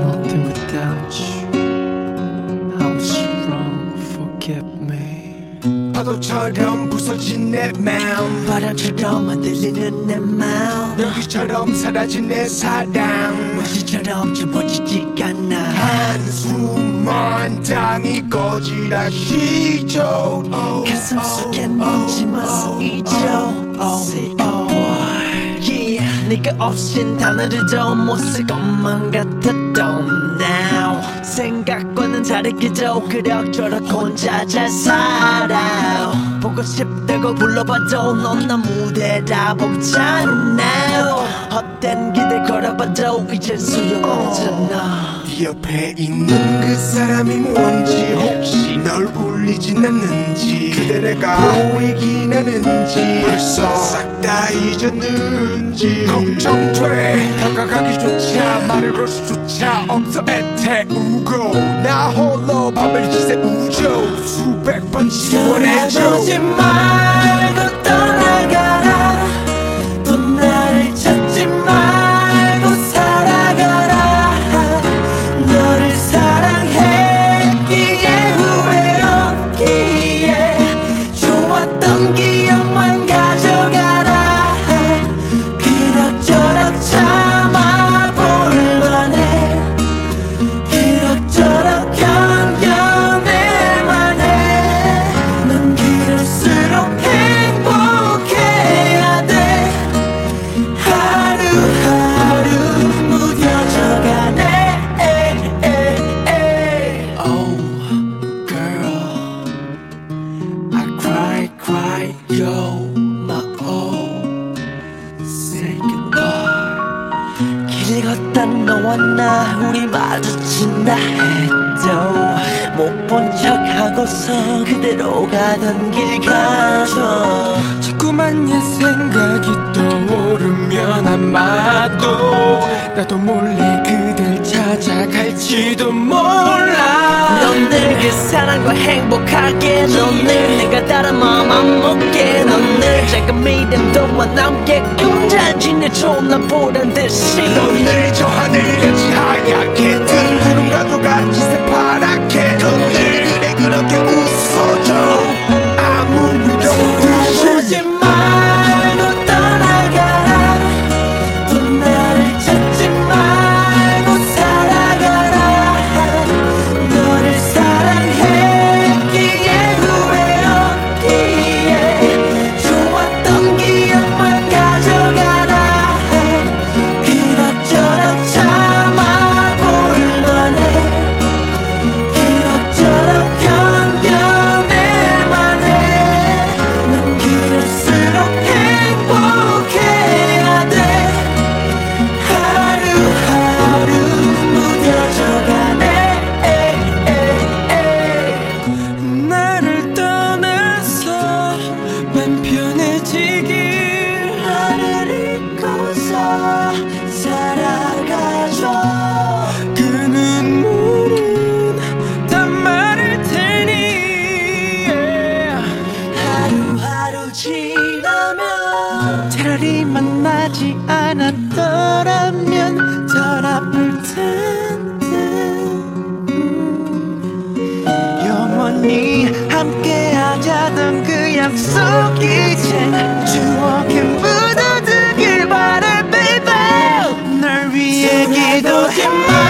nothing without you. I was wrong, forgive me. 파도처럼 부서진 내 마음, 바람처럼 흔들리는 내 마음, 연기처럼 사라진 내 사랑, 먼지처럼 지워지지가 않아. 한숨만 땅이 꺼지라시죠. 가슴 속에 먼지만 쓰이죠. Say boy, yeah. 네가 없인 단어들도 못 쓸 것만 같아도 now 생각과는 다르게도 그럭저럭 혼자 잘 살아. 보고 싶다고 불러봐도 넌 나 무대라 보잖아. 헛된 기대 걸어봐도 이젠 소용없잖아. 네 옆에 있는 그 사람이 뭔지, 혹시 널 울리진 않는지, 그대 내가 보이긴 하는지, 벌써 싹 다 잊었는지 걱정돼. 다가가기조차 말을 걸 수조차 없어. 애태우고 나 홀로 밤을 지새우죠. 수백 번 지원해줘. 돌아보지 말고 떠나가라. 또 나를 찾지 말고 살아가라. 너를 사랑했기에 후회 없기에 좋았던 기억만 가져가라. 그럭저럭 참아볼만해. 그럭저럭 견뎌낼만해. 넌 그럴수록 행복해야 돼. 하루하루 무뎌져가네. Oh girl, I cry yo my oh. Say goodbye. 길 걷다 너와 나 우리 마주친다 해도 못 본 척하고서 그대로 가던 길 가죠. 자꾸만 옛 생각이 떠오르면 아마도 나도 몰래 그댈 찾아갈지도 몰라. 넌 늘 그 사랑과 행복하게, 넌 늘 내가 다른 마음 안 먹게, 넌 늘 작은 믿음도와 남게 잘 지내줘 난 보란 듯이. 넌 늘 저 하늘같이 하얗게, 늘 구름과도 같이 새파랗게, 넌 늘 그래 그렇게 웃어줘. 아무 위로 돌아보지 말고 떠나가라. 또 나를 찾지 말고 살아가라. 너를 사랑했기에 후회 없기에 좋았던 기억만 가져가라. 그럭저럭 참아볼만해. 그럭저럭 견뎌낼만해. 넌 그럴수록 행복해야 돼. 하루하루 무뎌져가네. 나를 떠나서 맘 편해지길, 나를 잊고서 살아가줘. 그 눈물은 다 마를 테니 하루하루 지나면 차라리 만나지 않았더라면 덜 아플 텐데. 영원히 함께하자던 그 약속 이젠 추억에 묻어두길 바래 baby. 널 위해 기도해.